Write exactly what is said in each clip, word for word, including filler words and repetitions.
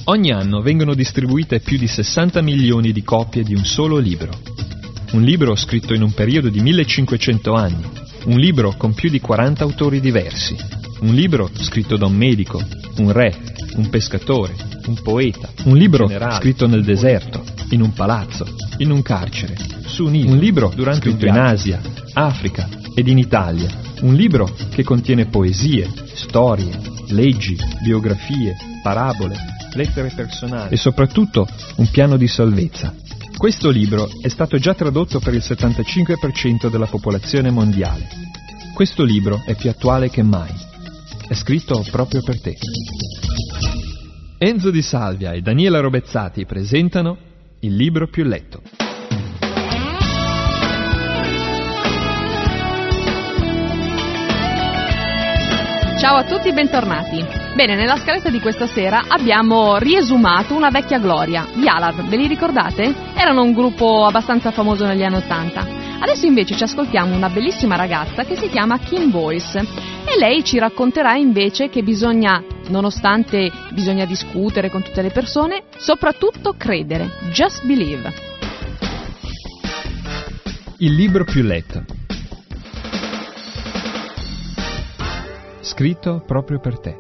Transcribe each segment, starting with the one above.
Ogni anno vengono distribuite più di sessanta milioni di copie di un solo libro. Un libro scritto in un periodo di millecinquecento anni. Un libro con più di quaranta autori diversi. Un libro scritto da un medico, un re, un pescatore, un poeta. Un libro generale, scritto nel deserto, in un palazzo, in un carcere, su un'isola. Un libro durante scritto in Asia, Africa ed in Italia. Un libro che contiene poesie, storie, leggi, biografie, parabole, lettere personali e soprattutto un piano di salvezza. Questo libro è stato già tradotto per il settantacinque per cento della popolazione mondiale. Questo libro è più attuale che mai. È scritto proprio per te. Enzo Di Salvia e Daniela Robezzati presentano Il libro più letto. Ciao a tutti, bentornati. Bene, nella scaletta di questa sera abbiamo riesumato una vecchia gloria, gli Alarm, ve li ricordate? Erano un gruppo abbastanza famoso negli anni Ottanta. Adesso invece ci ascoltiamo una bellissima ragazza che si chiama Kim Boyce e lei ci racconterà invece che bisogna, nonostante bisogna discutere con tutte le persone, soprattutto credere, just believe. Il libro più letto. Scritto proprio per te.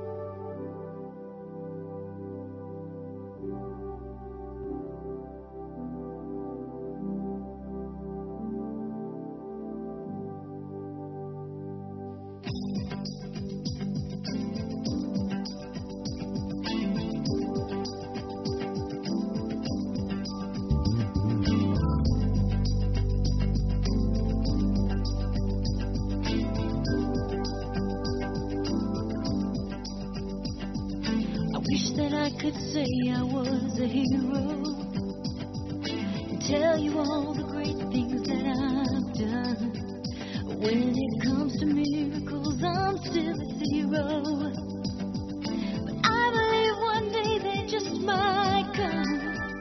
Could say I was a hero and tell you all the great things that I've done. When it comes to miracles, I'm still a zero. But I believe one day they just might come.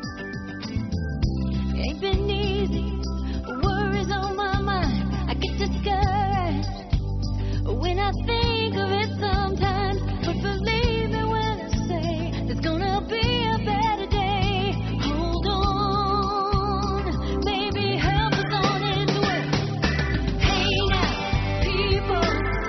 Ain't been easy, worries on my mind. I get discouraged when I think of it sometimes. But believe me when I say there's gonna be a better day. Hold on, maybe help is on its way. Hey now, people,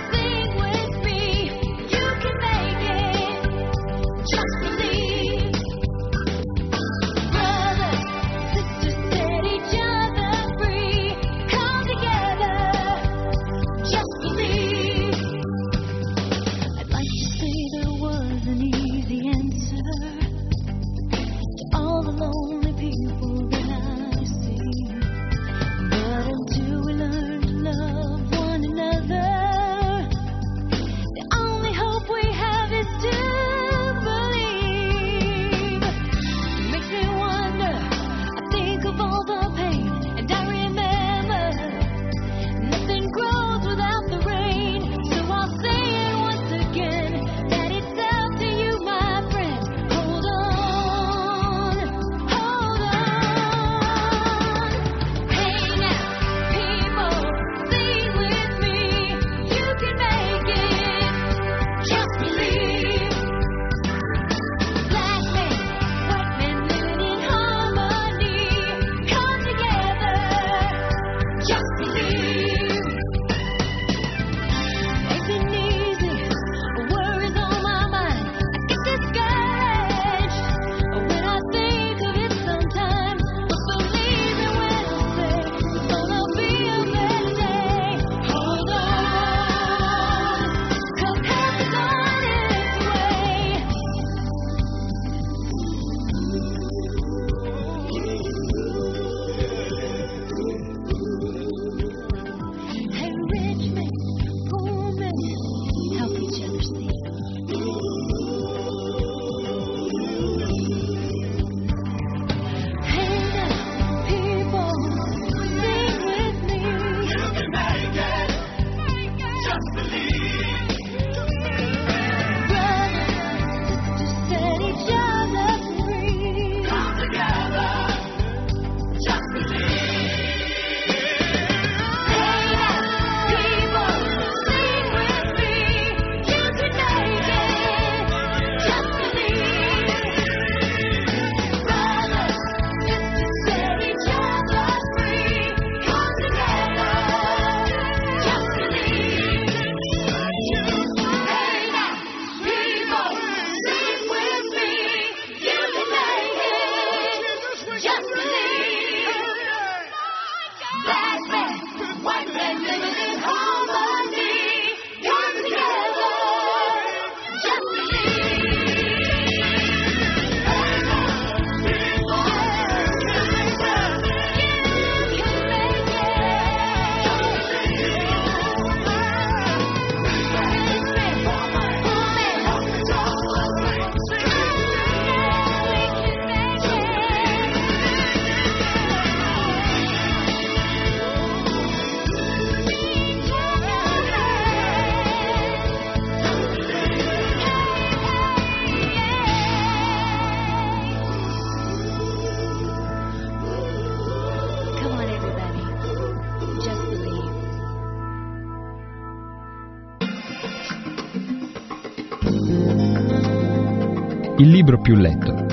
Il libro più letto.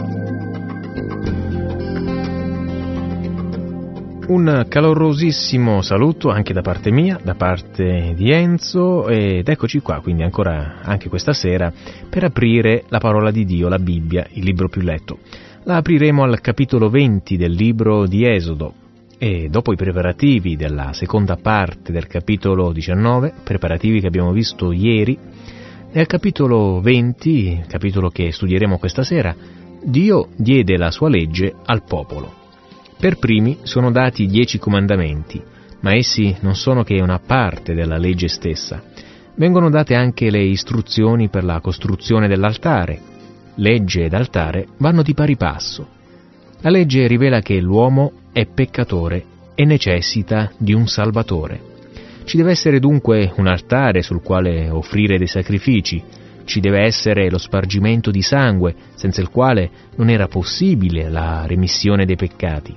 Un calorosissimo saluto anche da parte mia, da parte di Enzo, ed eccoci qua quindi ancora anche questa sera per aprire la parola di Dio, la Bibbia, il libro più letto. La apriremo al capitolo venti del libro di Esodo e dopo i preparativi della seconda parte del capitolo diciannove, preparativi che abbiamo visto ieri, nel capitolo venti, capitolo che studieremo questa sera, Dio diede la sua legge al popolo. Per primi sono dati i dieci comandamenti, ma essi non sono che una parte della legge stessa. Vengono date anche le istruzioni per la costruzione dell'altare. Legge ed altare vanno di pari passo. La legge rivela che l'uomo è peccatore e necessita di un Salvatore. Ci deve essere dunque un altare sul quale offrire dei sacrifici, ci deve essere lo spargimento di sangue, senza il quale non era possibile la remissione dei peccati.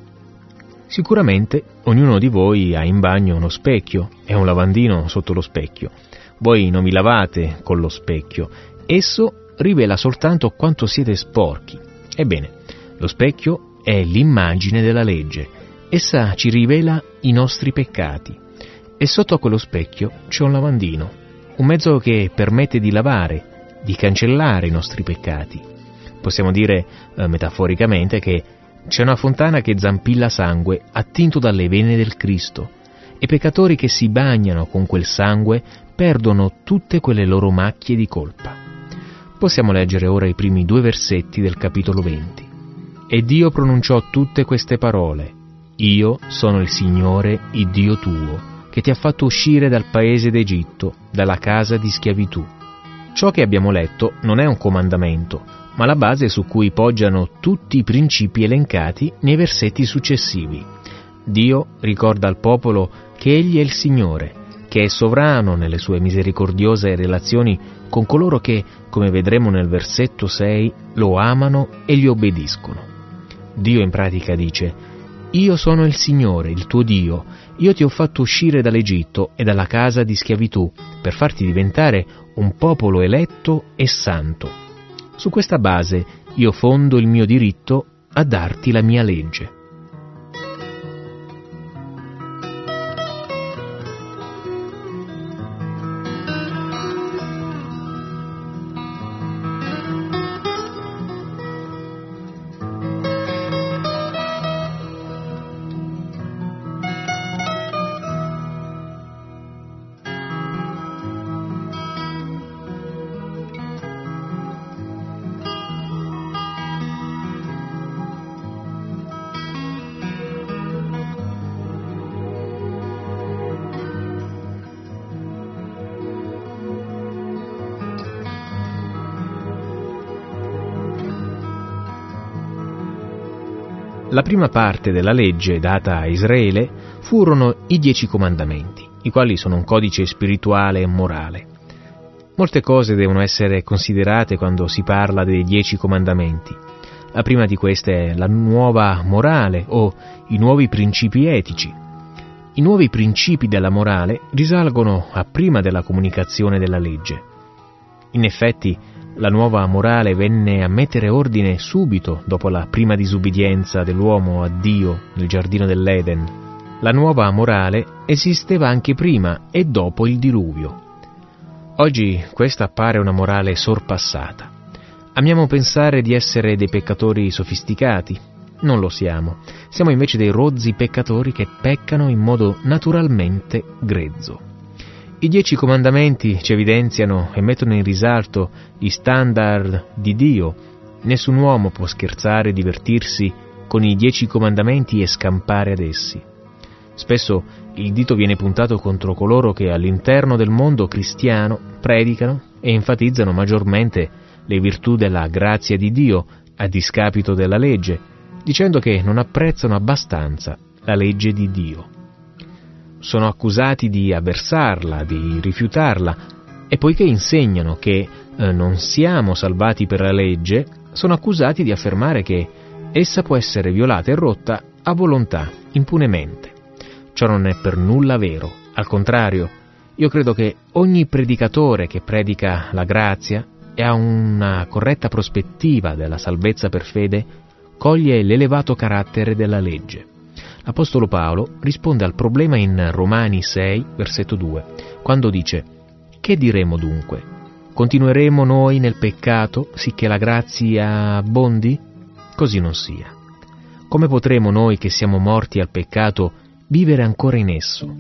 Sicuramente ognuno di voi ha in bagno uno specchio e un lavandino sotto lo specchio. Voi non vi lavate con lo specchio, esso rivela soltanto quanto siete sporchi. Ebbene, lo specchio è l'immagine della legge, essa ci rivela i nostri peccati. E sotto a quello specchio c'è un lavandino, un mezzo che permette di lavare, di cancellare i nostri peccati. Possiamo dire eh, metaforicamente che c'è una fontana che zampilla sangue attinto dalle vene del Cristo, e peccatori che si bagnano con quel sangue perdono tutte quelle loro macchie di colpa. Possiamo leggere ora i primi due versetti del capitolo venti. E Dio pronunciò tutte queste parole: Io sono il Signore, il Dio tuo, che ti ha fatto uscire dal paese d'Egitto, dalla casa di schiavitù. Ciò che abbiamo letto non è un comandamento, ma la base su cui poggiano tutti i principi elencati nei versetti successivi. Dio ricorda al popolo che Egli è il Signore, che è sovrano nelle sue misericordiose relazioni con coloro che, come vedremo nel versetto sei, lo amano e gli obbediscono. Dio in pratica dice: Io sono il Signore, il tuo Dio, io ti ho fatto uscire dall'Egitto e dalla casa di schiavitù per farti diventare un popolo eletto e santo. Su questa base io fondo il mio diritto a darti la mia legge. La prima parte della legge data a Israele furono i Dieci Comandamenti, i quali sono un codice spirituale e morale. Molte cose devono essere considerate quando si parla dei Dieci Comandamenti. La prima di queste è la nuova morale o i nuovi principi etici. I nuovi principi della morale risalgono a prima della comunicazione della legge. In effetti, la nuova morale venne a mettere ordine subito dopo la prima disubbidienza dell'uomo a Dio nel giardino dell'Eden. La nuova morale esisteva anche prima e dopo il diluvio. Oggi questa appare una morale sorpassata. Amiamo pensare di essere dei peccatori sofisticati. Non lo siamo. Siamo invece dei rozzi peccatori che peccano in modo naturalmente grezzo. I Dieci Comandamenti ci evidenziano e mettono in risalto gli standard di Dio. Nessun uomo può scherzare e divertirsi con i Dieci Comandamenti e scampare ad essi. Spesso il dito viene puntato contro coloro che all'interno del mondo cristiano predicano e enfatizzano maggiormente le virtù della grazia di Dio a discapito della legge, dicendo che non apprezzano abbastanza la legge di Dio. Sono accusati di avversarla, di rifiutarla, e poiché insegnano che eh, non siamo salvati per la legge, sono accusati di affermare che essa può essere violata e rotta a volontà, impunemente. Ciò non è per nulla vero. Al contrario, io credo che ogni predicatore che predica la grazia e ha una corretta prospettiva della salvezza per fede, coglie l'elevato carattere della legge. L'Apostolo Paolo risponde al problema in Romani sei, versetto due, quando dice: «Che diremo dunque? Continueremo noi nel peccato, sicché la grazia abbondi? Così non sia. Come potremo noi che siamo morti al peccato vivere ancora in esso?»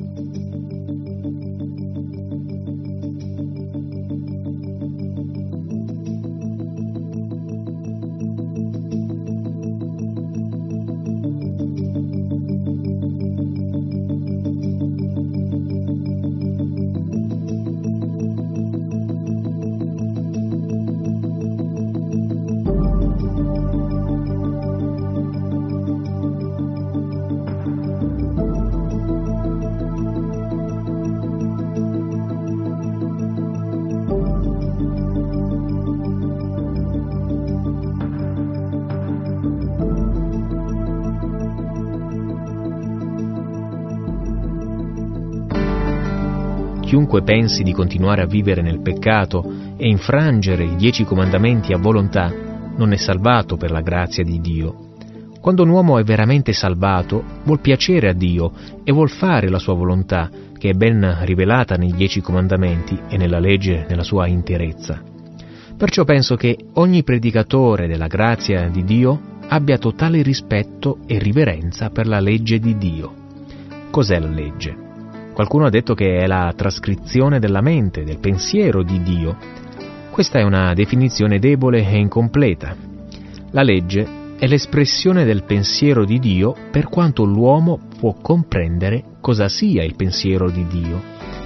Chiunque pensi di continuare a vivere nel peccato e infrangere i dieci comandamenti a volontà non è salvato per la grazia di Dio. Quando un uomo è veramente salvato, vuol piacere a Dio e vuol fare la sua volontà, che è ben rivelata nei dieci comandamenti e nella legge nella sua interezza. Perciò penso che ogni predicatore della grazia di Dio abbia totale rispetto e riverenza per la legge di Dio. Cos'è la legge? Qualcuno ha detto che è la trascrizione della mente, del pensiero di Dio. Questa è una definizione debole e incompleta. La legge è l'espressione del pensiero di Dio per quanto l'uomo può comprendere cosa sia il pensiero di Dio.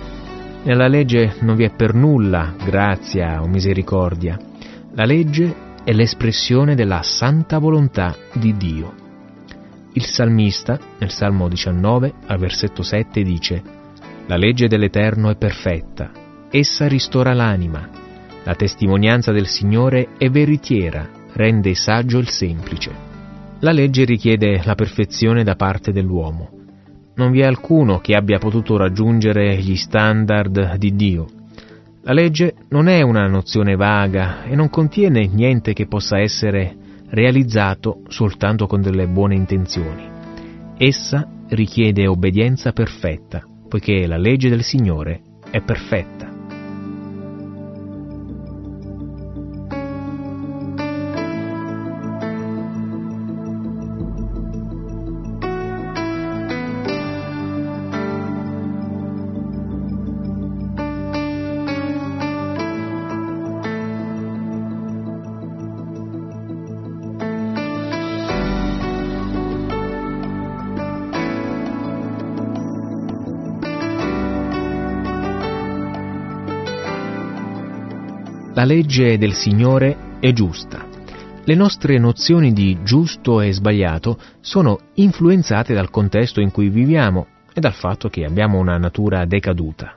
Nella legge non vi è per nulla grazia o misericordia. La legge è l'espressione della santa volontà di Dio. Il salmista, nel Salmo diciannove, al versetto sette, dice: «La legge dell'Eterno è perfetta, essa ristora l'anima. La testimonianza del Signore è veritiera, rende saggio il semplice». La legge richiede la perfezione da parte dell'uomo. Non vi è alcuno che abbia potuto raggiungere gli standard di Dio. La legge non è una nozione vaga e non contiene niente che possa essere realizzato soltanto con delle buone intenzioni. Essa richiede obbedienza perfetta, poiché la legge del Signore è perfetta. La legge del Signore è giusta. Le nostre nozioni di giusto e sbagliato sono influenzate dal contesto in cui viviamo e dal fatto che abbiamo una natura decaduta.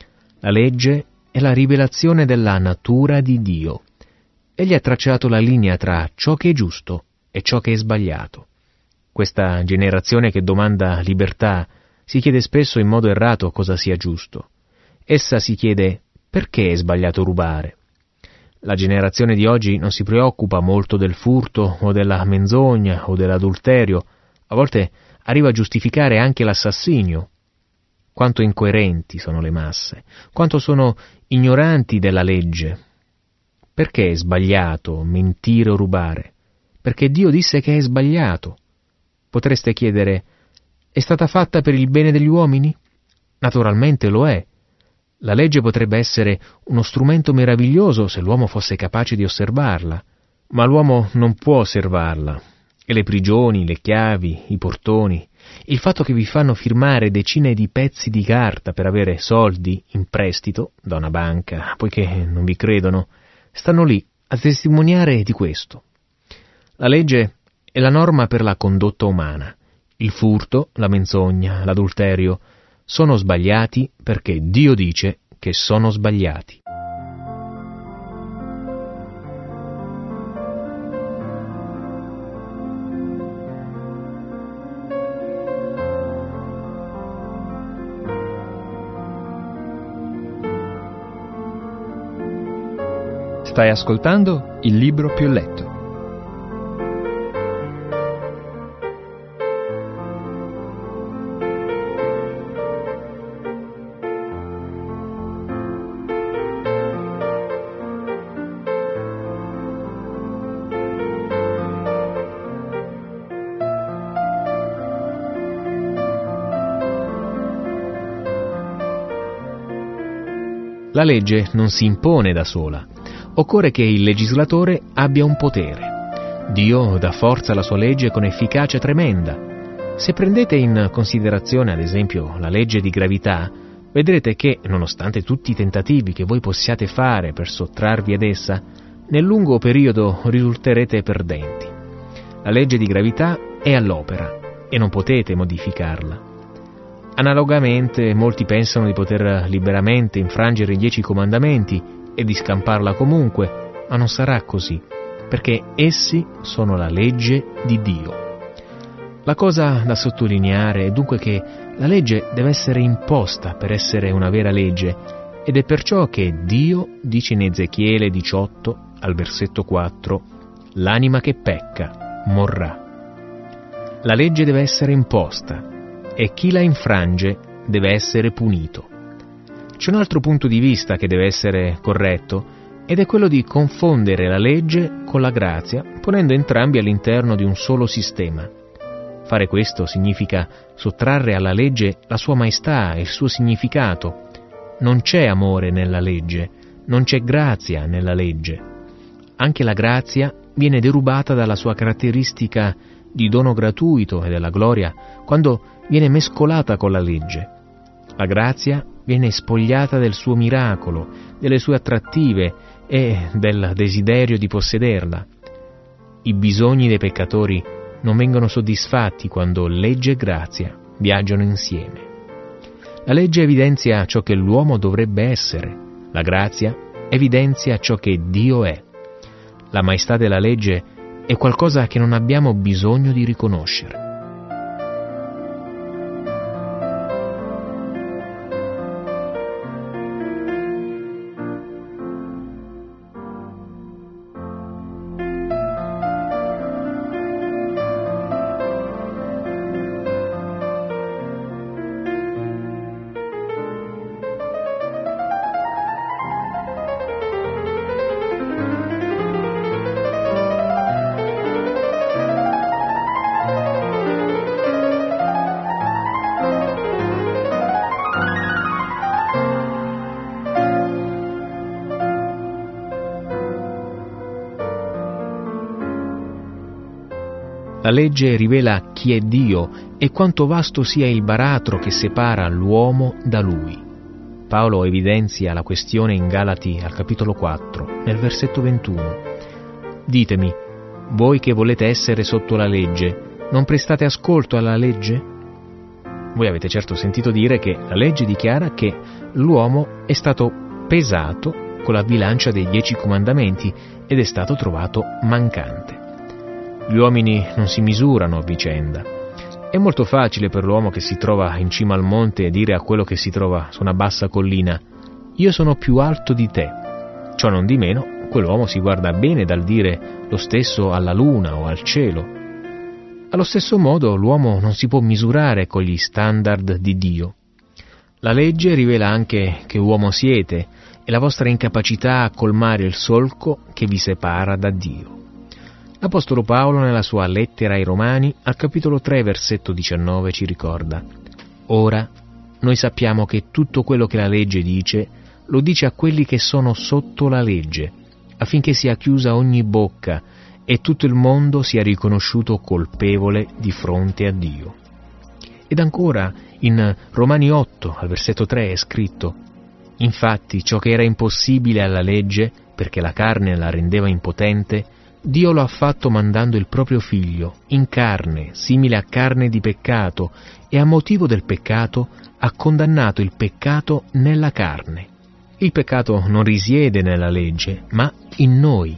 La legge è la rivelazione della natura di Dio. Egli ha tracciato la linea tra ciò che è giusto e ciò che è sbagliato. Questa generazione che domanda libertà si chiede spesso in modo errato cosa sia giusto. Essa si chiede: perché è sbagliato rubare? La generazione di oggi non si preoccupa molto del furto o della menzogna o dell'adulterio, a volte arriva a giustificare anche l'assassinio. Quanto incoerenti sono le masse, quanto sono ignoranti della legge. Perché è sbagliato mentire o rubare? Perché Dio disse che è sbagliato. Potreste chiedere: è stata fatta per il bene degli uomini? Naturalmente lo è. La legge potrebbe essere uno strumento meraviglioso se l'uomo fosse capace di osservarla, ma l'uomo non può osservarla. E le prigioni, le chiavi, i portoni, il fatto che vi fanno firmare decine di pezzi di carta per avere soldi in prestito da una banca, poiché non vi credono, stanno lì a testimoniare di questo. La legge è la norma per la condotta umana. Il furto, la menzogna, l'adulterio sono sbagliati perché Dio dice che sono sbagliati. Stai ascoltando Il libro più letto. La legge non si impone da sola. Occorre che il legislatore abbia un potere. Dio dà forza alla sua legge con efficacia tremenda. Se prendete in considerazione, ad esempio, la legge di gravità, vedrete che, nonostante tutti i tentativi che voi possiate fare per sottrarvi ad essa, nel lungo periodo risulterete perdenti. La legge di gravità è all'opera e non potete modificarla. Analogamente, molti pensano di poter liberamente infrangere i dieci comandamenti e di scamparla comunque, ma non sarà così, perché essi sono la legge di Dio. La cosa da sottolineare è dunque che la legge deve essere imposta per essere una vera legge, ed è perciò che Dio dice in Ezechiele diciotto, al versetto quattro, «L'anima che pecca morrà». La legge deve essere imposta, e chi la infrange deve essere punito. C'è un altro punto di vista che deve essere corretto, ed è quello di confondere la legge con la grazia, ponendo entrambi all'interno di un solo sistema. Fare questo significa sottrarre alla legge la sua maestà e il suo significato. Non c'è amore nella legge, non c'è grazia nella legge. Anche la grazia viene derubata dalla sua caratteristica di dono gratuito e della gloria quando viene mescolata con la legge. La grazia viene spogliata del suo miracolo, delle sue attrattive e del desiderio di possederla. I bisogni dei peccatori non vengono soddisfatti quando legge e grazia viaggiano insieme. La legge evidenzia ciò che l'uomo dovrebbe essere, la grazia evidenzia ciò che Dio è. La maestà della legge è qualcosa che non abbiamo bisogno di riconoscere. La legge rivela chi è Dio e quanto vasto sia il baratro che separa l'uomo da Lui. Paolo evidenzia la questione in Galati al capitolo quattro, nel versetto ventuno. Ditemi, voi che volete essere sotto la legge, non prestate ascolto alla legge? Voi avete certo sentito dire che la legge dichiara che l'uomo è stato pesato con la bilancia dei dieci comandamenti ed è stato trovato mancante. Gli uomini non si misurano a vicenda. È molto facile per l'uomo che si trova in cima al monte dire a quello che si trova su una bassa collina: io sono più alto di te. Ciò non di meno, quell'uomo si guarda bene dal dire lo stesso alla luna o al cielo. Allo stesso modo l'uomo non si può misurare con gli standard di Dio. La legge rivela anche che uomo siete e la vostra incapacità a colmare il solco che vi separa da Dio. L'Apostolo Paolo nella sua lettera ai Romani al capitolo tre versetto diciannove ci ricorda: ora noi sappiamo che tutto quello che la legge dice lo dice a quelli che sono sotto la legge, affinché sia chiusa ogni bocca e tutto il mondo sia riconosciuto colpevole di fronte a Dio. Ed ancora in Romani otto al versetto tre è scritto: infatti ciò che era impossibile alla legge, perché la carne la rendeva impotente, Dio lo ha fatto mandando il proprio figlio, in carne, simile a carne di peccato, e a motivo del peccato ha condannato il peccato nella carne. Il peccato non risiede nella legge, ma in noi.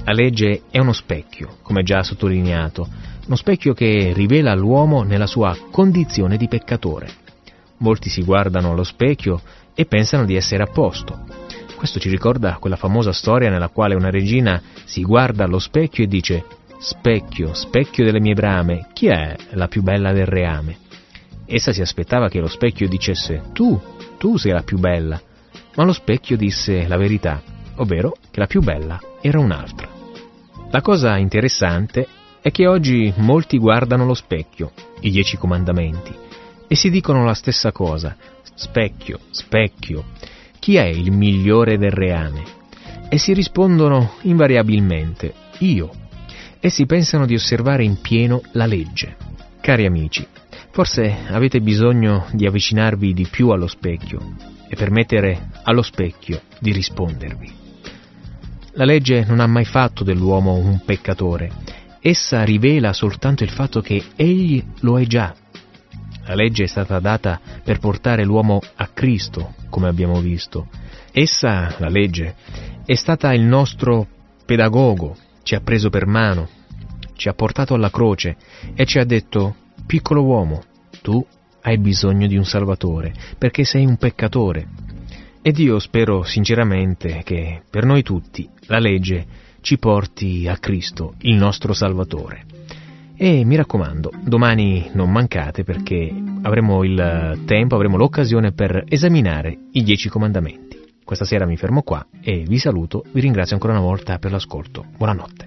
La legge è uno specchio, come già sottolineato, uno specchio che rivela l'uomo nella sua condizione di peccatore. Molti si guardano allo specchio e pensano di essere a posto. Questo ci ricorda quella famosa storia nella quale una regina si guarda allo specchio e dice: «Specchio, specchio delle mie brame, chi è la più bella del reame?» Essa si aspettava che lo specchio dicesse: «Tu, tu sei la più bella», ma lo specchio disse la verità, ovvero che la più bella era un'altra. La cosa interessante è che oggi molti guardano lo specchio, i Dieci Comandamenti, e si dicono la stessa cosa: specchio, specchio, chi è il migliore del reame? E si rispondono invariabilmente: io. Essi pensano di osservare in pieno la legge. Cari amici, forse avete bisogno di avvicinarvi di più allo specchio e permettere allo specchio di rispondervi. La legge non ha mai fatto dell'uomo un peccatore. Essa rivela soltanto il fatto che egli lo è già. La legge è stata data per portare l'uomo a Cristo, come abbiamo visto. Essa, la legge, è stata il nostro pedagogo, ci ha preso per mano, ci ha portato alla croce e ci ha detto: piccolo uomo, tu hai bisogno di un Salvatore, perché sei un peccatore. Ed io spero sinceramente che per noi tutti la legge ci porti a Cristo, il nostro Salvatore. E mi raccomando, domani non mancate, perché avremo il tempo, avremo l'occasione per esaminare i Dieci Comandamenti. Questa sera mi fermo qua e vi saluto, vi ringrazio ancora una volta per l'ascolto. Buonanotte.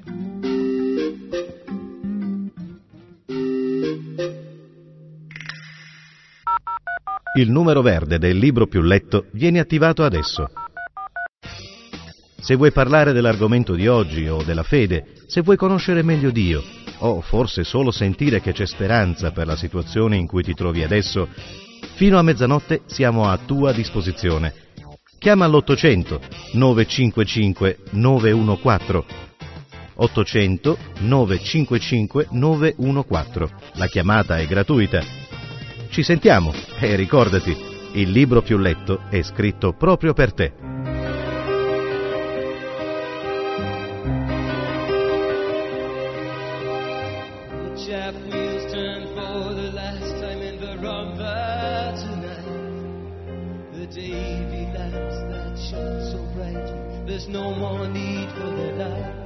Il numero verde del libro più letto viene attivato adesso. Se vuoi parlare dell'argomento di oggi o della fede, se vuoi conoscere meglio Dio, o forse solo sentire che c'è speranza per la situazione in cui ti trovi adesso, fino a mezzanotte siamo a tua disposizione. Chiama all'ottocento nove cinque cinque nove uno quattro. ottocento nove cinque cinque nove uno quattro. La chiamata è gratuita. Ci sentiamo e ricordati, il libro più letto è scritto proprio per te. There's no more need for the light.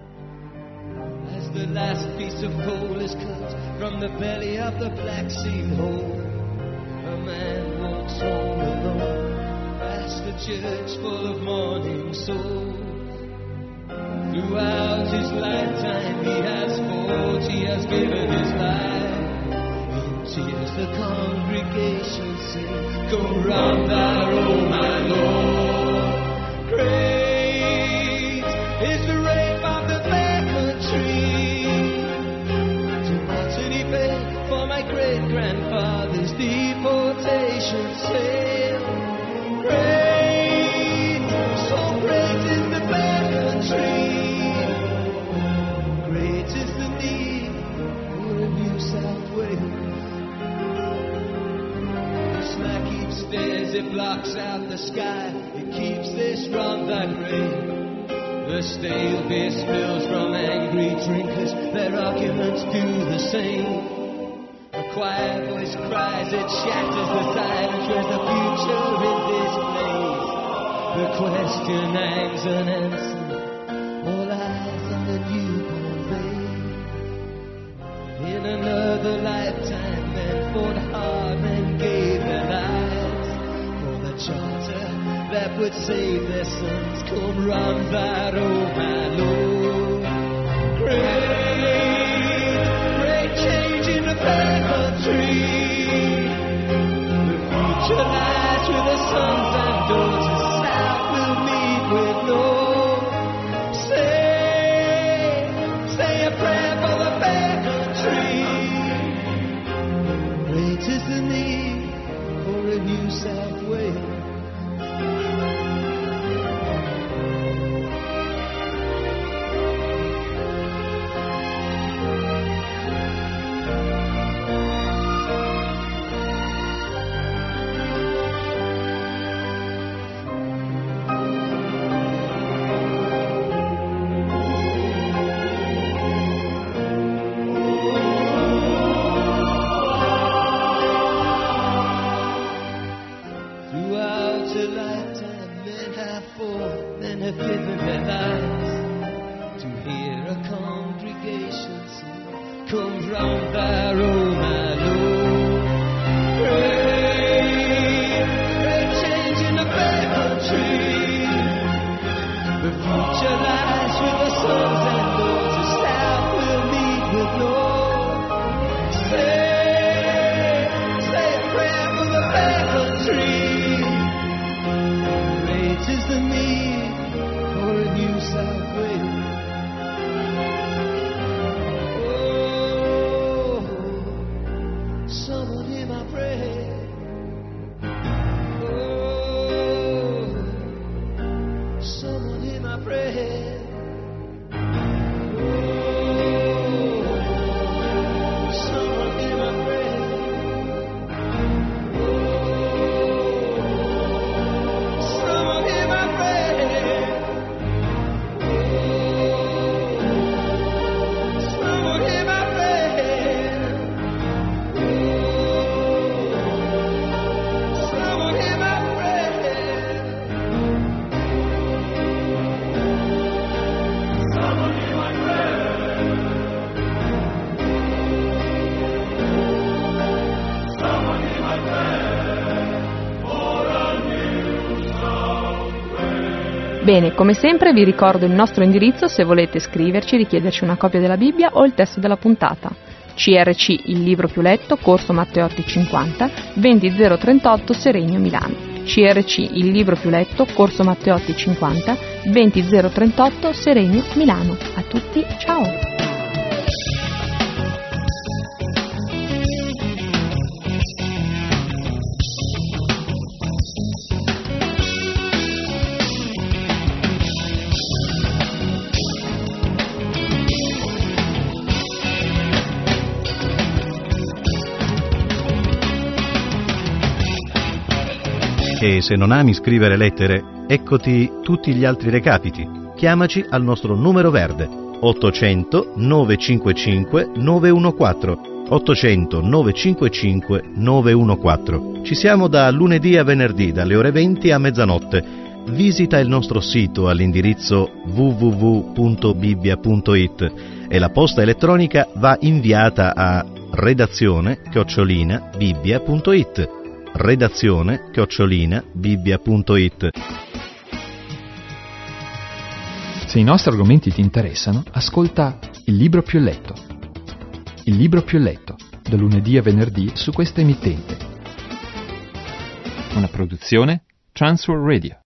As the last piece of coal is cut from the belly of the Black Sea hole, a man walks home alone, past the church full of mourning souls. Throughout his lifetime he has fought, he has given his life. In tears the congregation sing, go round thou, O my Lord. Great is the rape of the fair country. To Martin he paid for my great-grandfather's deportation sale. Great, so great is the fair country. Great is the need for a New South Wales. The smack heap stares, it blocks out the sky, it keeps this from the grave. The stale beer spills from angry drinkers, their arguments do the same. A quiet voice cries, it shatters the silence, where's the future in this place? The question hangs unanswered, all eyes on the newborn babe. In another lifetime, men fought hard and gave their lives for the charter that would save their sons. Come round that, oh my Lord. Great, great change in the fair country. The future lies with the sons and daughters. South will meet with North. Say, say a prayer for the fair country. Great is the need for a New South Wales. lifetime men have fought, men have given their lives to hear a congregation sing, come round thy room, my Lord. Pray, pray change in the fair country. The future lies with the sons and daughters, South will meet with Lord. Say, say a prayer for the fair country. Great is the need for a new South Wales. Oh, someone hear my prayer. Oh, someone hear my prayer. Bene, come sempre vi ricordo il nostro indirizzo se volete scriverci, richiederci una copia della Bibbia o il testo della puntata. C R C, il libro più letto, Corso Matteotti cinquanta, venti zero trentotto, Seregno, Milano. C R C, il libro più letto, Corso Matteotti cinquanta, venti zero trentotto, Seregno, Milano. A tutti, ciao! E se non ami scrivere lettere, eccoti tutti gli altri recapiti. Chiamaci al nostro numero verde ottocento nove cinque cinque nove uno quattro ottocento nove cinque cinque nove uno quattro. Ci siamo da lunedì a venerdì dalle ore venti a mezzanotte. Visita il nostro sito all'indirizzo w w w punto bibbia punto i t e la posta elettronica va inviata a redazione chiocciolina bibbia punto i t. redazione chiocciolina bibbia punto i t. Se i nostri argomenti ti interessano, ascolta Il libro più letto. Il libro più letto, da lunedì a venerdì su questa emittente. Una produzione Transworld Radio.